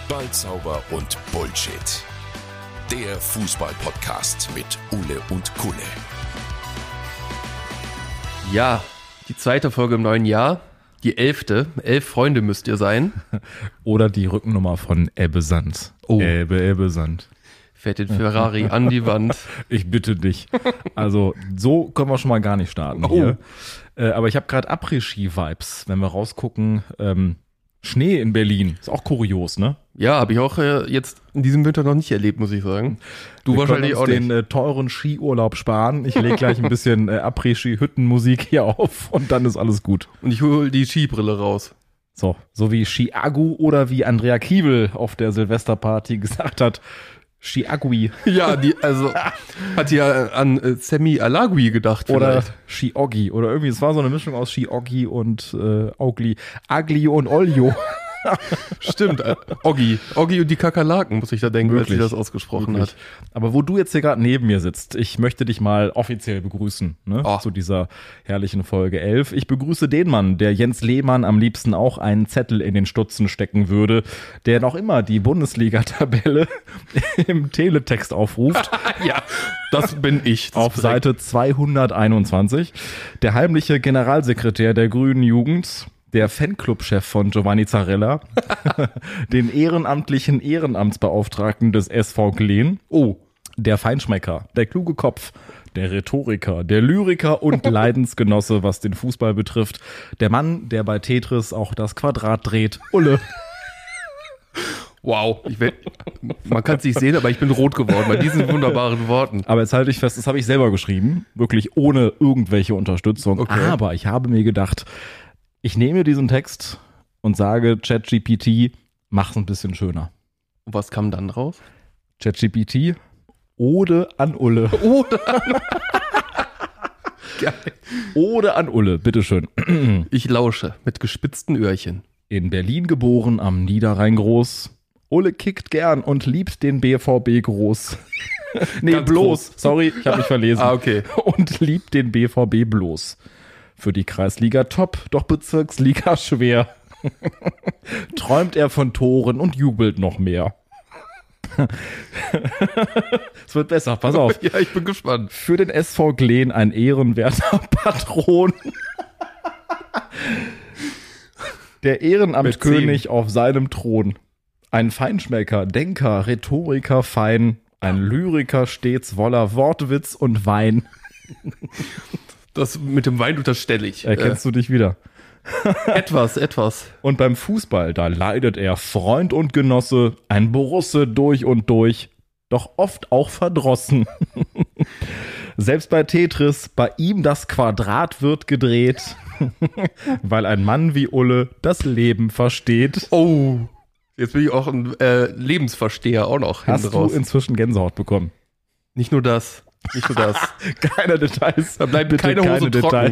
Ballzauber und Bullshit. Der Fußball-Podcast mit Ule und Kulle. Ja, die zweite Folge im neuen Jahr. Die 11. 11 Freunde müsst ihr sein. Oder die Rückennummer von Ebbe Sand. Oh. Ebbe Sand. Fährt den Ferrari an die Wand. Ich bitte dich. Also so können wir schon mal gar nicht starten hier. Aber ich habe gerade Après-Ski-Vibes, wenn wir rausgucken. Schnee in Berlin. Ist auch kurios, ne? Ja, habe ich auch jetzt in diesem Winter noch nicht erlebt, muss ich sagen. Du wir wahrscheinlich können uns auch nicht. Den teuren Skiurlaub sparen. Ich lege gleich ein bisschen Après-Ski-Hüttenmusik hier auf und dann ist alles gut. Und ich hole die Skibrille raus. So wie Skiagu oder wie Andrea Kiewel auf der Silvesterparty gesagt hat, Skiagui. Ja, hat ja an Sammy Alagui gedacht Oder vielleicht. Skioggi oder irgendwie, es war so eine Mischung aus Skioggi und Agli und Olio. Stimmt, Oggi und die Kakerlaken, muss ich da denken, Wirklich? als sie das ausgesprochen hat. Aber wo du jetzt hier gerade neben mir sitzt, ich möchte dich mal offiziell begrüßen, ne? Oh. Zu dieser herrlichen Folge 11. Ich begrüße den Mann, der Jens Lehmann am liebsten auch einen Zettel in den Stutzen stecken würde, der noch immer die Bundesliga-Tabelle im Teletext aufruft. Ja, das bin ich. Das Auf ist Seite 221. Der heimliche Generalsekretär der Grünen Jugend, der Fanclub-Chef von Giovanni Zarella, den ehrenamtlichen Ehrenamtsbeauftragten des SV Glen, der Feinschmecker, der kluge Kopf, der Rhetoriker, der Lyriker und Leidensgenosse, was den Fußball betrifft, der Mann, der bei Tetris auch das Quadrat dreht, Ulle. Wow, man kann es nicht sehen, aber ich bin rot geworden bei diesen wunderbaren Worten. Aber jetzt halte ich fest, das habe ich selber geschrieben, wirklich ohne irgendwelche Unterstützung. Okay. Aber ich habe mir gedacht, ich nehme diesen Text und sage ChatGPT, mach's ein bisschen schöner. Und was kam dann raus? ChatGPT, Ode an Ulle. Geil. Ode an Ulle, bitteschön. Ich lausche mit gespitzten Öhrchen. In Berlin geboren, am Niederrhein groß. Ulle kickt gern und liebt den BVB groß. Nee, Ganz bloß. groß. Sorry, ich habe mich verlesen. Okay. Und liebt den BVB bloß. Für die Kreisliga top, doch Bezirksliga schwer. Träumt er von Toren und jubelt noch mehr. Es wird besser, pass auf. Ja, ich bin gespannt. Für den SV Glen ein ehrenwerter Patron. Der Ehrenamtkönig auf seinem Thron. Ein Feinschmecker, Denker, Rhetoriker fein. Ein Lyriker stets voller Wortwitz und Wein. Das mit dem Wein unterstelle ich. Erkennst du dich wieder? Etwas. Und beim Fußball, da leidet er Freund und Genosse, ein Borusse durch und durch, doch oft auch verdrossen. Selbst bei Tetris, bei ihm das Quadrat wird gedreht, weil ein Mann wie Ulle das Leben versteht. Oh, jetzt bin ich auch ein Lebensversteher auch noch Hast hinten du raus. inzwischen Gänsehaut bekommen? Nicht nur das. Keine Details. Da bleibt Bitte keine Hose trocken.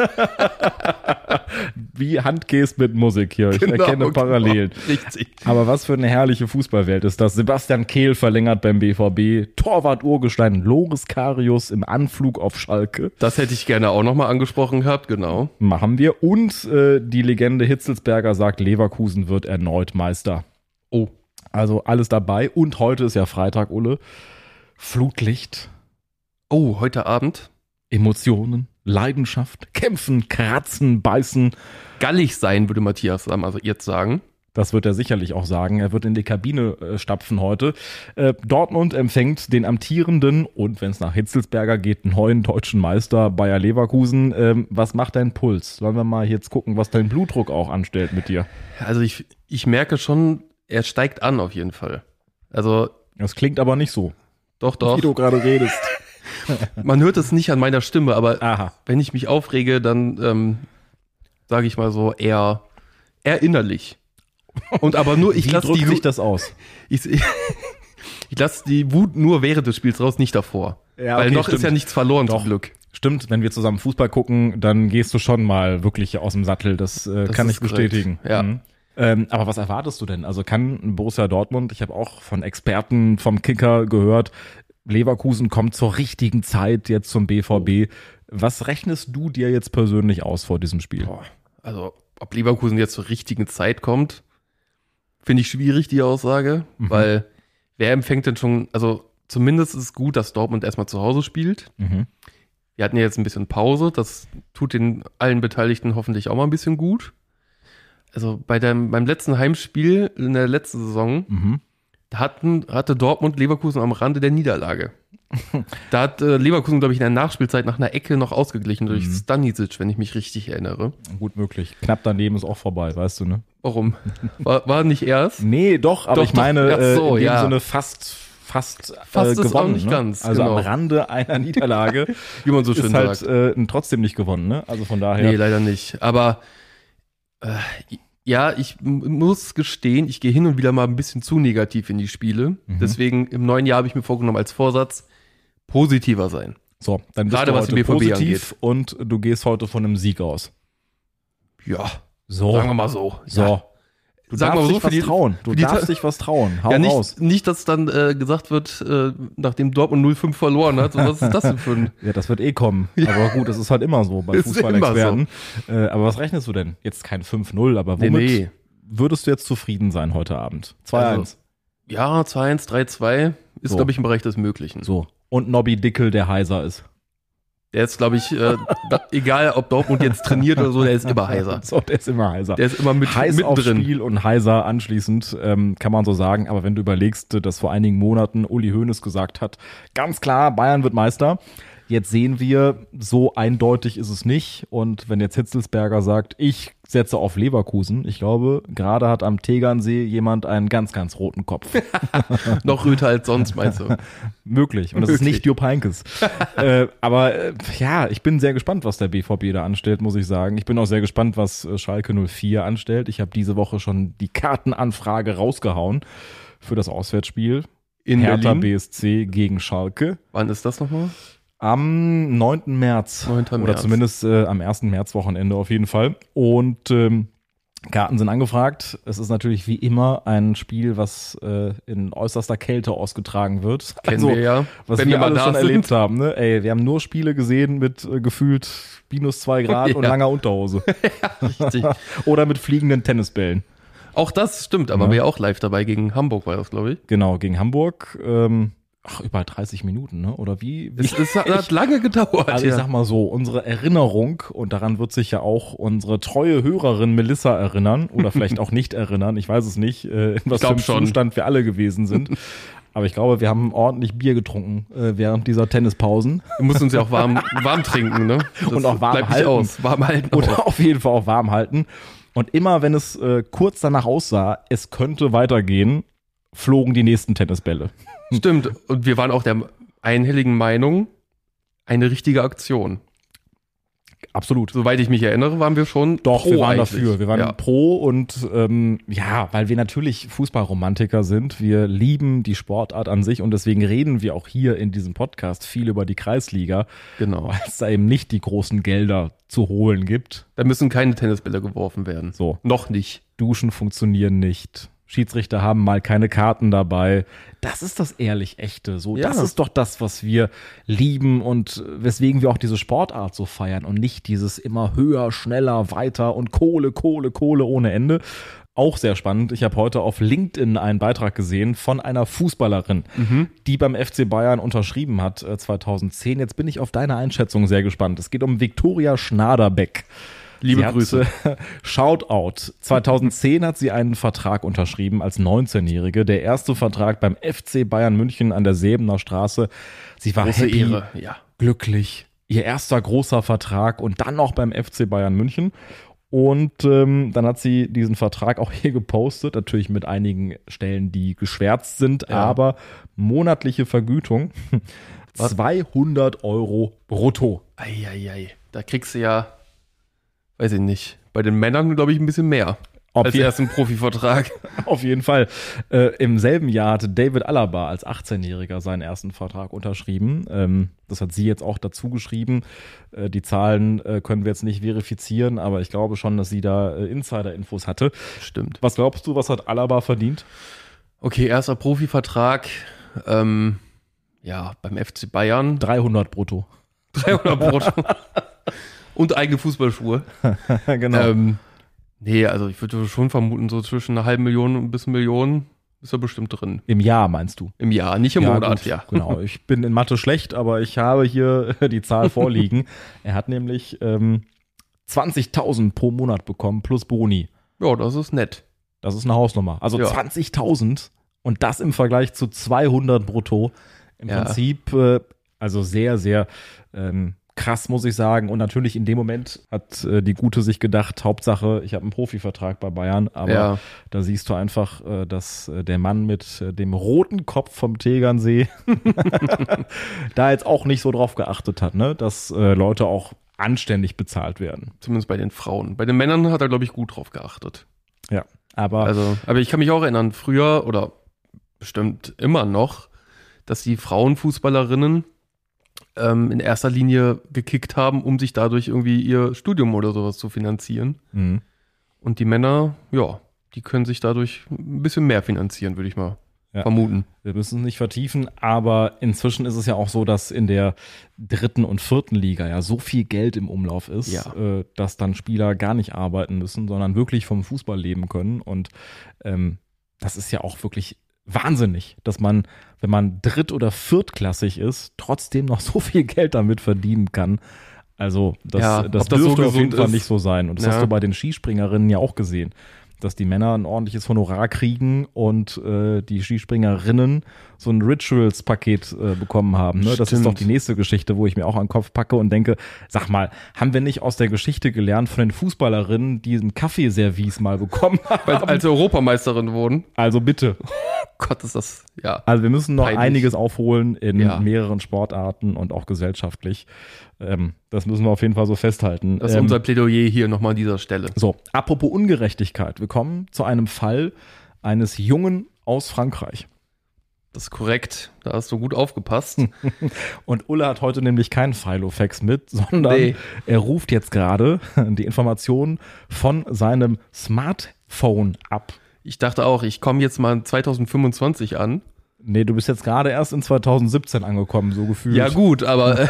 Wie Handgeст mit Musik hier. Ich erkenne Parallelen. Genau. Richtig. Aber was für eine herrliche Fußballwelt ist das. Sebastian Kehl verlängert beim BVB. Torwart Urgestein Loris Karius im Anflug auf Schalke. Das hätte ich gerne auch nochmal angesprochen gehabt, genau. Machen wir. Und die Legende Hitzelsberger sagt, Leverkusen wird erneut Meister. Oh. Also alles dabei. Und heute ist ja Freitag, Ulle. Flutlicht. Oh, heute Abend. Emotionen, Leidenschaft, kämpfen, kratzen, beißen. Gallig sein, würde Matthias also jetzt sagen. Das wird er sicherlich auch sagen. Er wird in die Kabine stapfen heute. Dortmund empfängt den amtierenden und, wenn es nach Hitzelsberger geht, neuen deutschen Meister Bayer Leverkusen. Was macht dein Puls? Sollen wir mal jetzt gucken, was dein Blutdruck auch anstellt mit dir? Also ich merke schon, er steigt an auf jeden Fall. Also Das klingt aber nicht so, doch. wie du gerade redest. Man hört es nicht an meiner Stimme, aber Aha. wenn ich mich aufrege, dann sage ich mal so eher innerlich. Und aber nur, ich Wie lasse drückt sich das aus? ich lasse die Wut nur während des Spiels raus, nicht davor. Ja, Weil okay, noch stimmt. ist ja nichts verloren Doch. zum Glück. Stimmt, wenn wir zusammen Fußball gucken, dann gehst du schon mal wirklich aus dem Sattel. Das kann ist ich bestätigen. korrekt, ja. Mhm. Aber was erwartest du denn? Also kann Borussia Dortmund, ich habe auch von Experten vom Kicker gehört, Leverkusen kommt zur richtigen Zeit jetzt zum BVB. Was rechnest du dir jetzt persönlich aus vor diesem Spiel? Boah, also ob Leverkusen jetzt zur richtigen Zeit kommt, Finde ich schwierig, die Aussage, weil wer empfängt denn schon, also zumindest ist es gut, dass Dortmund erstmal zu Hause spielt. Wir hatten ja jetzt ein bisschen Pause, das tut den allen Beteiligten hoffentlich auch mal ein bisschen gut. Also beim letzten Heimspiel in der letzten Saison, da hatte Dortmund Leverkusen am Rande der Niederlage. Da hat Leverkusen, glaube ich, in der Nachspielzeit nach einer Ecke noch ausgeglichen durch Stanisic, wenn ich mich richtig erinnere. Gut möglich. Knapp daneben ist auch vorbei, weißt du, ne? Warum? War nicht erst? Nee, doch, aber Doch, ich meine, ach so, in dem ja. Sinne fast Fast gewonnen. ist auch nicht ne? ganz, Also genau. am Rande einer Niederlage Wie man so schön ist halt sagt. trotzdem nicht gewonnen, ne? Also von daher. Nee, leider nicht. Aber ja, ich muss gestehen, ich gehe hin und wieder mal ein bisschen zu negativ in die Spiele. Deswegen im neuen Jahr habe ich mir vorgenommen als Vorsatz, positiver sein. So, dann bist Gerade du was heute die BVB positiv und du gehst heute von einem Sieg aus. Ja, So. sagen wir mal so. So. Ja. Du Sagen wir darfst so, dich für was die- trauen. Du für die darfst Ta- dich was trauen. Hau Ja, raus. nicht, dass dann gesagt wird, nachdem Dortmund 0-5 verloren hat, so, was ist das denn für ein... Ja, das wird eh kommen. Aber gut, es ist halt immer so bei Ist Fußballexperten. Aber was rechnest du denn? Jetzt kein 5-0, aber womit Nee. würdest du jetzt zufrieden sein heute Abend? 2-1. Also, ja, 2-1, 3-2 ist, So. glaube ich, im Bereich des Möglichen. So. Und Nobby Dickel, der heiser ist. Der ist, glaube ich, egal ob Dortmund jetzt trainiert oder so, der ist immer heiser. So, der ist immer heiser. Der ist immer heiß aufs mittendrin. Spiel und heiser anschließend, kann man so sagen. Aber wenn du überlegst, dass vor einigen Monaten Uli Hoeneß gesagt hat, ganz klar, Bayern wird Meister. Jetzt sehen wir, so eindeutig ist es nicht. Und wenn jetzt Hitzelsberger sagt, ich setze auf Leverkusen, ich glaube, gerade hat am Tegernsee jemand einen ganz, ganz roten Kopf. Noch röter als sonst, meinst du? Möglich. Und das ist Möglich. nicht Jupp Heynckes. Ja, ich bin sehr gespannt, was der BVB da anstellt, muss ich sagen. Ich bin auch sehr gespannt, was Schalke 04 anstellt. Ich habe diese Woche schon die Kartenanfrage rausgehauen für das Auswärtsspiel. In Hertha Berlin. BSC gegen Schalke. Wann ist das nochmal? Am 9. März. 9. Oder März. zumindest am 1. Märzwochenende auf jeden Fall. Und Karten sind angefragt. Es ist natürlich wie immer ein Spiel, was in äußerster Kälte ausgetragen wird. Kennen wir ja. Was Wenn wir wir mal alle da schon sind. erlebt haben. Ne? Ey, wir haben nur Spiele gesehen mit gefühlt minus 2 Grad und Ja. langer Unterhose. Richtig. Oder mit fliegenden Tennisbällen. Auch das stimmt, aber Ja. wir ja auch live dabei gegen Hamburg war das, glaube ich. Genau, gegen Hamburg. Über 30 Minuten, ne? Oder wie? Es hat lange gedauert. Also ich ja. sag mal so, unsere Erinnerung, und daran wird sich ja auch unsere treue Hörerin Melissa erinnern, oder vielleicht auch nicht erinnern, ich weiß es nicht, in was für glaub einem schon. Zustand wir alle gewesen sind. Aber ich glaube, wir haben ordentlich Bier getrunken während dieser Tennispausen. Wir müssen uns ja auch warm trinken, ne? Das Und auch warm bleibt nicht halten. aus. Warm halten. Und auch. auf jeden Fall auch warm halten. Und immer, wenn es kurz danach aussah, es könnte weitergehen, flogen die nächsten Tennisbälle. Stimmt. Und wir waren auch der einhelligen Meinung, eine richtige Aktion. Absolut. Soweit ich mich erinnere, waren wir schon Doch, pro wir waren eigentlich. dafür. Wir waren ja. pro und ja, weil wir natürlich Fußballromantiker sind. Wir lieben die Sportart an sich und deswegen reden wir auch hier in diesem Podcast viel über die Kreisliga, Genau. weil es da eben nicht die großen Gelder zu holen gibt. Da müssen keine Tennisbälle geworfen werden. So, Noch nicht. Duschen funktionieren nicht. Schiedsrichter haben mal keine Karten dabei. Das ist das ehrlich Echte. So, Ja. das ist doch das, was wir lieben und weswegen wir auch diese Sportart so feiern und nicht dieses immer höher, schneller, weiter und Kohle, Kohle, Kohle ohne Ende. Auch sehr spannend. Ich habe heute auf LinkedIn einen Beitrag gesehen von einer Fußballerin, die beim FC Bayern unterschrieben hat 2010. Jetzt bin ich auf deine Einschätzung sehr gespannt. Es geht um Viktoria Schnaderbeck. Liebe Sie Grüße. Hat, Shoutout. 2010 hat sie einen Vertrag unterschrieben als 19-Jährige. Der erste Vertrag beim FC Bayern München an der Säbener Straße. Sie war Große happy, Ehre. Ja. glücklich. Ihr erster großer Vertrag und dann noch beim FC Bayern München. Und dann hat sie diesen Vertrag auch hier gepostet, natürlich mit einigen Stellen, die geschwärzt sind, Ja. aber monatliche Vergütung 200 Euro brutto. Eieiei. Da kriegst du ja, weiß ich nicht, bei den Männern, glaube ich, ein bisschen mehr. Auf Als jeden- ersten Profivertrag. Auf jeden Fall. Im selben Jahr hatte David Alaba als 18-Jähriger seinen ersten Vertrag unterschrieben. Das hat sie jetzt auch dazu geschrieben. Die Zahlen können wir jetzt nicht verifizieren, aber ich glaube schon, dass sie da Insider-Infos hatte. Stimmt. Was glaubst du, was hat Alaba verdient? Okay, erster Profivertrag. Ja, beim FC Bayern 300 brutto. 300 brutto. Und eigene Fußballschuhe. Genau. Nee, also ich würde schon vermuten, so zwischen 500.000 und bis 1 Million ist er bestimmt drin. Im Jahr meinst du? Im Jahr, nicht im Monat, gut, ja. Genau, ich bin in Mathe schlecht, aber ich habe hier die Zahl vorliegen. Er hat nämlich 20.000 pro Monat bekommen plus Boni. Ja, das ist nett. Das ist eine Hausnummer. Also Ja. 20.000 und das im Vergleich zu 200 brutto. Im Ja. Prinzip, also sehr, sehr krass, muss ich sagen. Und natürlich in dem Moment hat die Gute sich gedacht, Hauptsache, ich habe einen Profivertrag bei Bayern. Aber Ja. da siehst du einfach, dass der Mann mit dem roten Kopf vom Tegernsee da jetzt auch nicht so drauf geachtet hat, ne? Dass Leute auch anständig bezahlt werden. Zumindest bei den Frauen. Bei den Männern hat er, glaube ich, gut drauf geachtet. Ja, aber Also, aber ich kann mich auch erinnern, früher oder bestimmt immer noch, dass die Frauenfußballerinnen in erster Linie gekickt haben, um sich dadurch irgendwie ihr Studium oder sowas zu finanzieren. Und die Männer, ja, die können sich dadurch ein bisschen mehr finanzieren, würde ich mal vermuten. wir müssen es nicht vertiefen, aber inzwischen ist es ja auch so, dass in der 3. und 4. Liga ja so viel Geld im Umlauf ist, dass dann Spieler gar nicht arbeiten müssen, sondern wirklich vom Fußball leben können. Und das ist ja auch wirklich wahnsinnig, dass man, wenn man dritt- oder viertklassig ist, trotzdem noch so viel Geld damit verdienen kann. Also das Ob das dürfte so auf jeden gesund Fall ist. nicht so sein. Und das Ja. hast du bei den Skispringerinnen ja auch gesehen, dass die Männer ein ordentliches Honorar kriegen und die Skispringerinnen so ein Rituals-Paket bekommen haben. Ne? Das ist Stimmt. doch die nächste Geschichte, wo ich mir auch an den Kopf packe und denke, sag mal, haben wir nicht aus der Geschichte gelernt von den Fußballerinnen, die ein Kaffeeservice mal bekommen haben? Als Europameisterin wurden. Also bitte. Gott, ist das, ja. Also wir müssen noch Peinlich. einiges aufholen in Ja. mehreren Sportarten und auch gesellschaftlich. Das müssen wir auf jeden Fall so festhalten. Das ist unser Plädoyer hier nochmal an dieser Stelle. So, apropos Ungerechtigkeit. Wir kommen zu einem Fall eines Jungen aus Frankreich. Das ist korrekt. Da hast du gut aufgepasst. Und Ulle hat heute nämlich keinen Filofax mit, sondern Nee. er ruft jetzt gerade die Informationen von seinem Smartphone ab. Ich dachte auch, ich komme jetzt mal 2025 an. Nee, du bist jetzt gerade erst in 2017 angekommen, so gefühlt. Ja gut, aber,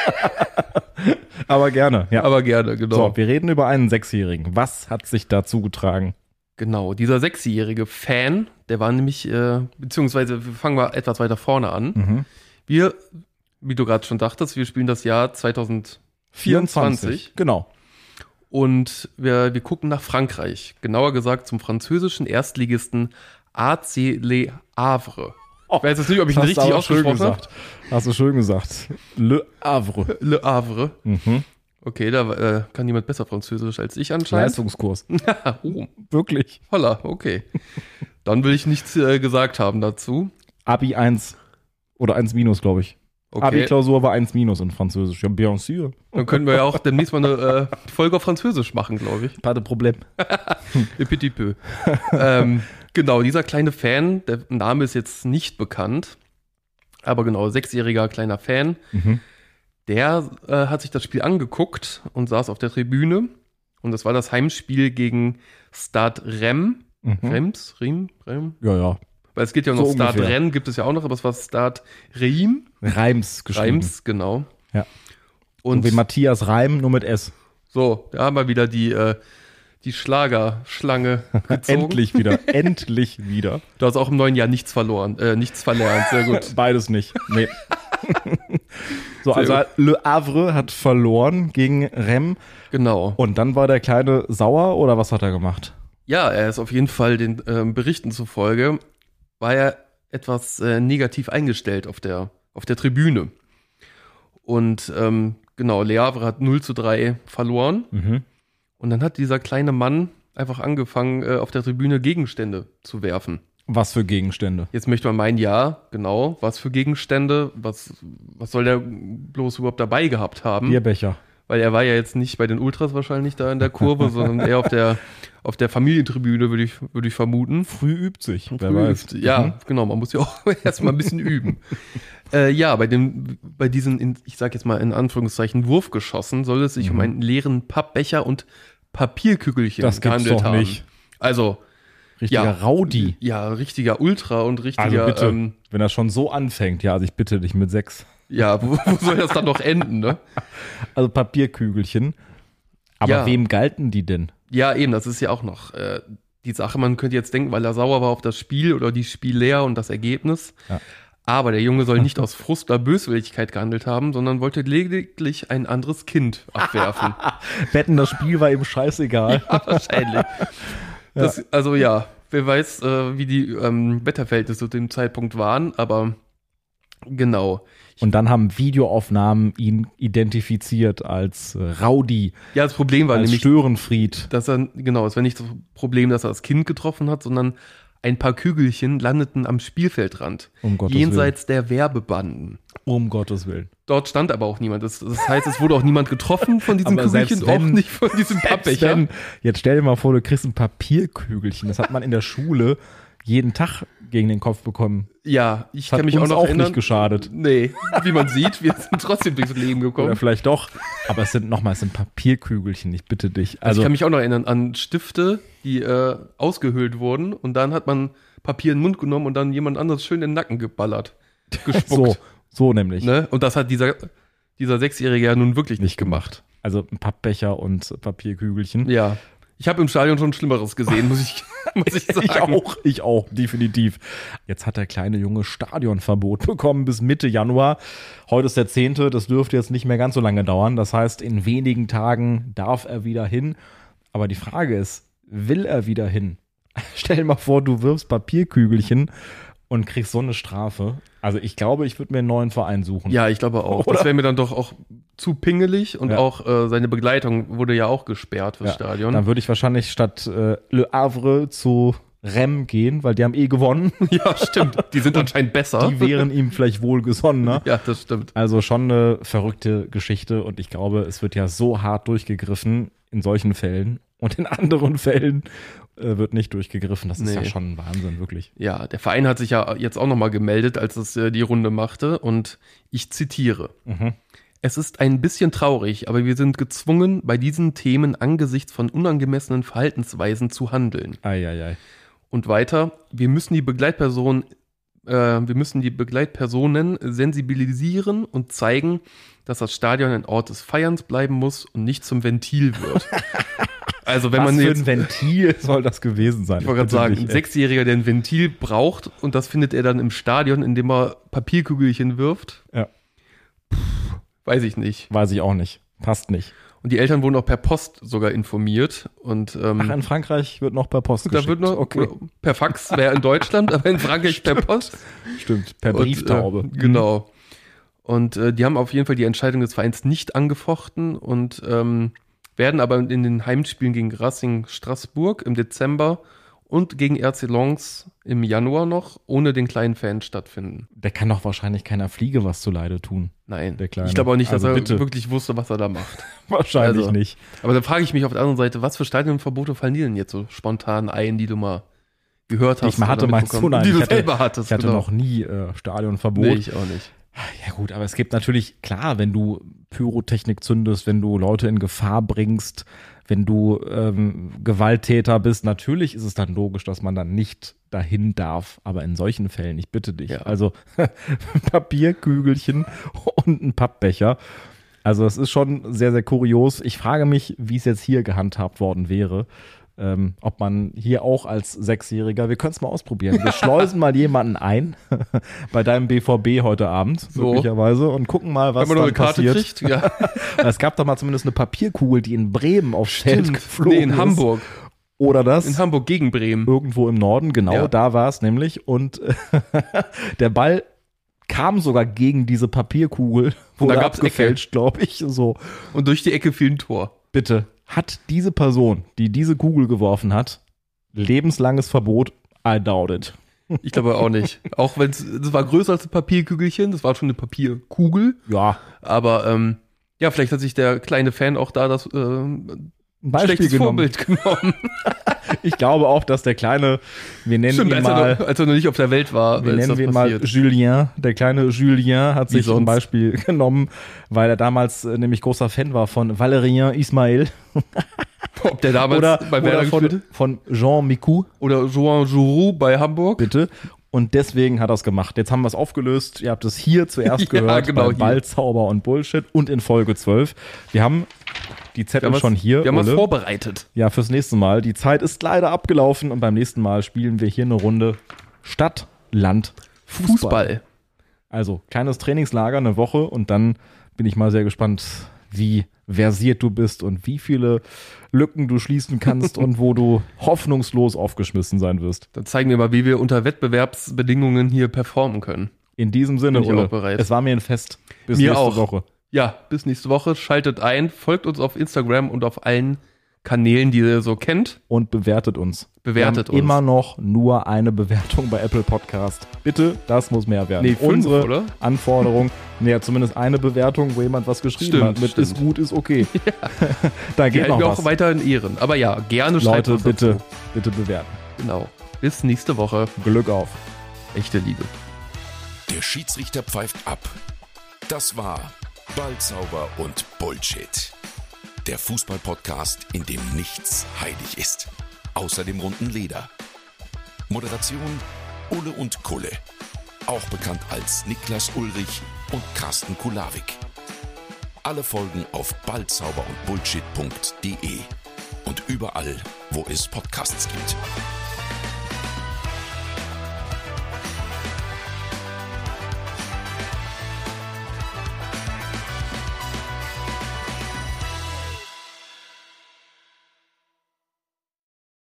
Aber gerne, ja. aber gerne, genau. So, wir reden über einen 6-Jährigen. Was hat sich da zugetragen? Genau, dieser 6-jährige Fan, der war nämlich, beziehungsweise wir fangen mal etwas weiter vorne an. Wir, wie du gerade schon dachtest, wir spielen das Jahr 2024 Genau. und wir gucken nach Frankreich. Genauer gesagt zum französischen Erstligisten AC Le Havre. Ich weiß jetzt nicht, ob ich ihn Hast du richtig aber schön ausgesprochen habe. gesagt. Hast du schön gesagt. Le Havre. Le Havre. Okay, da kann jemand besser Französisch als ich anscheinend. Leistungskurs. Oh, Wirklich. holla, okay. Dann will ich nichts gesagt haben dazu. Abi 1 oder 1 minus, glaube ich. Okay. Abi-Klausur war 1 minus in Französisch. Ja, bien sûr. Dann können wir ja auch demnächst mal eine Folge auf Französisch machen, glaube ich. Pas de Problem. Le petit peu. Genau, dieser kleine Fan, der Name ist jetzt nicht bekannt, aber genau, 6-jähriger kleiner Fan, der hat sich das Spiel angeguckt und saß auf der Tribüne und das war das Heimspiel gegen Stade Reims. Reims? Ja, ja. Weil es geht ja So noch Stade ungefähr. Rennes, gibt es ja auch noch, aber es war Stade Reims. Reims geschrieben. Reims, genau. Ja. Und So wie Matthias Reim, nur mit S. so, da haben wir wieder die Schlagerschlange gezogen. Endlich wieder. Endlich wieder. Du hast auch im neuen Jahr nichts verloren, nichts verlernt, sehr gut. Beides nicht. Nee. So, Sehr also gut. Le Havre hat verloren gegen Reims. Genau. Und dann war der Kleine sauer oder was hat er gemacht? Ja, er ist auf jeden Fall den Berichten zufolge, war er etwas negativ eingestellt auf der Tribüne. Und genau, Le Havre hat 0:3 verloren. Und dann hat dieser kleine Mann einfach angefangen, auf der Tribüne Gegenstände zu werfen. Was für Gegenstände? Jetzt möchte man meinen, ja, genau, was für Gegenstände, was soll der bloß überhaupt dabei gehabt haben? Bierbecher. Weil er war ja jetzt nicht bei den Ultras wahrscheinlich da in der Kurve, sondern eher auf der Familientribüne, würde ich vermuten. Früh übt sich, wer Früh weiß. übt. Ja, genau, man muss ja auch erstmal ein bisschen üben. Ja, bei diesen, ich sag jetzt mal in Anführungszeichen, Wurfgeschossen soll es sich um einen leeren Pappbecher und Papierkügelchen Das gibt's gehandelt doch haben. nicht. Also, Richtiger ja, Rowdy. Ja, richtiger Ultra und richtiger, Also bitte, wenn er schon so anfängt, ja, also ich bitte dich mit 6. ja, wo soll das dann noch enden, ne? Also Papierkügelchen. Aber Ja. wem galten die denn? Ja, eben, das ist ja auch noch die Sache. Man könnte jetzt denken, weil er sauer war auf das Spiel oder die Spiellehre und das Ergebnis. Ja. Aber der Junge soll nicht aus Frust oder Böswilligkeit gehandelt haben, sondern wollte lediglich ein anderes Kind abwerfen. Wetten, das Spiel war ihm scheißegal. Ja, wahrscheinlich. Das, also ja, wer weiß, wie die Wetterverhältnisse zu dem Zeitpunkt waren, aber genau. Und dann haben Videoaufnahmen ihn identifiziert als Rowdy. Ja, das Problem war als nämlich Störenfried. Dass er, genau, es war nicht das Problem, dass er das Kind getroffen hat, sondern ein paar Kügelchen landeten am Spielfeldrand. Jenseits der Werbebanden. Um Gottes Willen. Dort stand aber auch niemand. Das heißt, es wurde auch niemand getroffen von diesen Kügelchen, auch nicht von diesem Pappbecher. Jetzt stell dir mal vor, du kriegst ein Papierkügelchen. Das hat man in der Schule jeden Tag gegen den Kopf bekommen. Ja, ich kann mich auch noch erinnern. Nicht geschadet. Nee, wie man sieht, wir sind trotzdem durchs Leben gekommen. Oder vielleicht doch. Aber es sind Papierkügelchen, ich bitte dich. Also ich kann mich auch noch erinnern an Stifte, die ausgehöhlt wurden und dann hat man Papier in den Mund genommen und dann jemand anderes schön in den Nacken geballert. Gespuckt. So nämlich. Ne? Und das hat dieser 6-Jährige ja nun wirklich nicht gemacht. Also ein Pappbecher und Papierkügelchen. Ja. Ich habe im Stadion schon Schlimmeres gesehen, muss ich sagen. Ich auch, definitiv. Jetzt hat der kleine Junge Stadionverbot bekommen bis Mitte Januar. Heute ist der 10., das dürfte jetzt nicht mehr ganz so lange dauern. Das heißt, in wenigen Tagen darf er wieder hin. Aber die Frage ist, will er wieder hin? Stell dir mal vor, du wirfst Papierkügelchen und kriegst so eine Strafe. Also ich glaube, ich würde mir einen neuen Verein suchen. Ja, ich glaube auch. Oder? Das wäre mir dann doch auch zu pingelig und auch seine Begleitung wurde ja auch gesperrt fürs Stadion. Dann würde ich wahrscheinlich statt Le Havre zu Rennes gehen, weil die haben gewonnen. Ja, stimmt. Die sind anscheinend besser. Die wären ihm vielleicht wohlgesonnen, ne? Ja, das stimmt. Also schon eine verrückte Geschichte und ich glaube, es wird ja so hart durchgegriffen in solchen Fällen und in anderen Fällen wird nicht durchgegriffen. Das ist ja schon ein Wahnsinn, wirklich. Ja, der Verein hat sich ja jetzt auch nochmal gemeldet, als es die Runde machte und ich zitiere. Es ist ein bisschen traurig, aber wir sind gezwungen, bei diesen Themen angesichts von unangemessenen Verhaltensweisen zu handeln. Eieiei. Und weiter, wir müssen die Begleitpersonen sensibilisieren und zeigen, dass das Stadion ein Ort des Feierns bleiben muss und nicht zum Ventil wird. Also wenn Was man für jetzt ein Ventil soll das gewesen sein? Ich wollte gerade sagen, ein 6-Jähriger, der ein Ventil braucht und das findet er dann im Stadion, indem er Papierkügelchen wirft. Ja. Weiß ich nicht. Weiß ich auch nicht. Passt nicht. Und die Eltern wurden auch per Post sogar informiert. Und, in Frankreich wird noch per Post geschickt. Da wird noch per Fax, wäre in Deutschland, aber in Frankreich per Post. Stimmt, per Brieftaube. Genau. Und die haben auf jeden Fall die Entscheidung des Vereins nicht angefochten und werden aber in den Heimspielen gegen Racing Straßburg im Dezember und gegen RC Lens im Januar noch ohne den kleinen Fan stattfinden. Der kann doch wahrscheinlich keiner Fliege was zuleide tun. Nein, der Kleine. Ich glaube auch nicht, dass also er wirklich wusste, was er da macht. Wahrscheinlich nicht. Aber dann frage ich mich auf der anderen Seite, was für Stadionverbote fallen dir denn jetzt so spontan ein, die du mal gehört hast? Ich hatte mal so die du selber hattest. Ich hatte noch nie Stadionverbot. Nee, ich auch nicht. Ja gut, aber es gibt natürlich, klar, wenn du Pyrotechnik zündest, wenn du Leute in Gefahr bringst, wenn du Gewalttäter bist, natürlich ist es dann logisch, dass man dann nicht dahin darf. Aber in solchen Fällen, ich bitte dich, also Papierkügelchen und ein Pappbecher. Also es ist schon sehr, sehr kurios. Ich frage mich, wie es jetzt hier gehandhabt worden wäre. Ob man hier auch als 6-Jähriger, wir können es mal ausprobieren. Wir schleusen mal jemanden ein bei deinem BVB heute Abend, möglicherweise, und gucken mal, was dann passiert. Kriegt, ja. Es gab doch mal zumindest eine Papierkugel, die in Bremen aufs Feld geflogen ist. In Hamburg. Oder das? In Hamburg gegen Bremen. Irgendwo im Norden, genau, da war es nämlich. Und der Ball kam sogar gegen diese Papierkugel, wurde abgefälscht, glaube ich. So. Und durch die Ecke fiel ein Tor. Bitte. Hat diese Person, die diese Kugel geworfen hat, lebenslanges Verbot? I doubt it. Ich glaube auch nicht. Auch wenn es war größer als ein Papierkügelchen, das war schon eine Papierkugel. Ja. Aber vielleicht hat sich der kleine Fan auch da das schlechtes Vorbild genommen. Ich glaube auch, dass der Kleine, wir nennen ihn mal, als er noch nicht auf der Welt war, wir nennen ihn mal Julien. Der kleine Julien hat sich zum Beispiel genommen, weil er damals nämlich großer Fan war von Valérien Ismaël. Ob der damals bei Werder von Jean Micou. Oder Joan Jourou bei Hamburg. Bitte. Und deswegen hat er es gemacht. Jetzt haben wir es aufgelöst. Ihr habt es hier zuerst gehört, bei Ballzauber und Bullshit und in Folge 12. Wir haben die Zettel schon hier. Wir haben was Ole. vorbereitet. Ja, fürs nächste Mal. Die Zeit ist leider abgelaufen und beim nächsten Mal spielen wir hier eine Runde Stadt, Land, Fußball. Also kleines Trainingslager, eine Woche und dann bin ich mal sehr gespannt, wie versiert du bist und wie viele Lücken du schließen kannst und wo du hoffnungslos aufgeschmissen sein wirst. Dann zeigen wir mal, wie wir unter Wettbewerbsbedingungen hier performen können. In diesem Sinne, Bin ich auch Ole, bereit. es war mir ein Fest. Bis Mir nächste auch. Woche. Ja, bis nächste Woche. Schaltet ein, folgt uns auf Instagram und auf allen Kanälen, die ihr so kennt. Und bewertet uns. Bewertet wir haben uns. immer noch nur eine Bewertung bei Apple Podcast. Bitte, das muss mehr werden. Nee, 5, Unsere oder? Anforderung, zumindest eine Bewertung, wo jemand was geschrieben hat. Mit ist gut, ist okay. Da Die geht halten noch wir was. auch weiter in Ehren. Aber ja, gerne schreibt Leute, uns dazu. bitte bewerten. Genau. Bis nächste Woche. Glück auf. Echte Liebe. Der Schiedsrichter pfeift ab. Das war Ballzauber und Bullshit. Der Fußball-Podcast, in dem nichts heilig ist. Außer dem runden Leder. Moderation Ulle und Kulle. Auch bekannt als Niklas Ulrich und Carsten Kulawik. Alle Folgen auf ballzauber und bullshit.de und überall, wo es Podcasts gibt.